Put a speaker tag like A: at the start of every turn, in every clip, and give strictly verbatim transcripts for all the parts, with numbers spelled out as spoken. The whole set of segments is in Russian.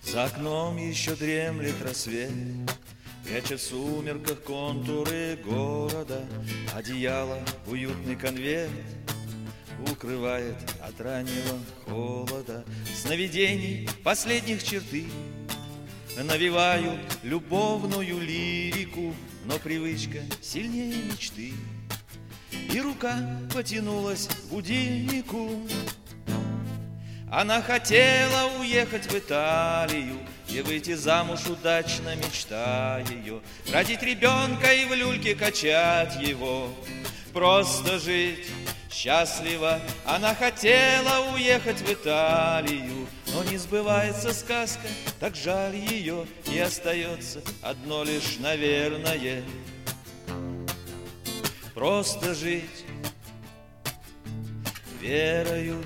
A: За окном еще дремлет рассвет, пряча в сумерках контуры города. Одеяло, уютный конверт укрывает от раннего холода. Сновидений последних черты навевают любовную лирику, но привычка сильнее мечты, и рука потянулась к будильнику. Она хотела уехать в Италию и выйти замуж удачно, мечта ее родить ребенка и в люльке качать его, просто жить счастливо. Она хотела уехать в Италию, но не сбывается сказка, так жаль ее, и остается одно лишь, наверное, просто жить верою.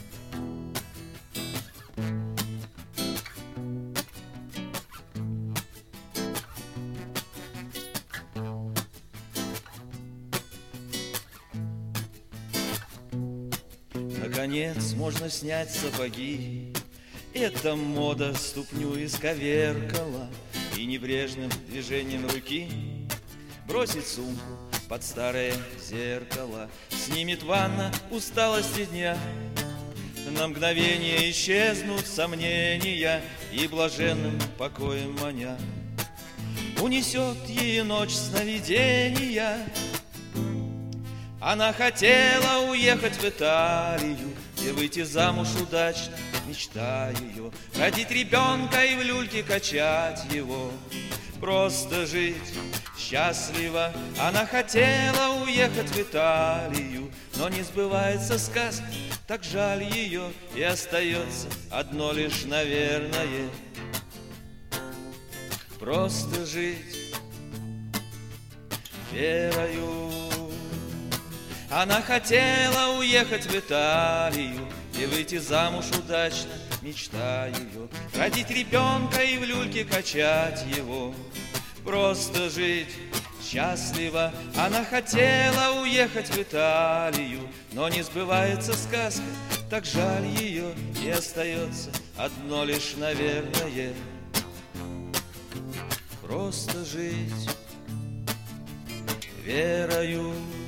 A: Наконец можно снять сапоги, эта мода ступню исковеркала, и небрежным движением руки бросить сумку под старое зеркало. Снимет ванна усталости дня, на мгновение исчезнут сомнения, и блаженным покоем маня унесет ей ночь сновидения. Она хотела уехать в Италию и выйти замуж удачно, мечта ее родить ребенка и в люльке качать его, просто жить счастливо. Она хотела уехать в Италию, но не сбывается сказка, так жаль ее, и остается одно лишь, наверное, просто жить верою. Она хотела уехать в Италию и выйти замуж удачно, мечта ее родить ребенка и в люльке качать его, просто жить счастливо. Она хотела уехать в Италию, но не сбывается сказка, так жаль ее, и остается одно лишь, наверное, просто жить верою.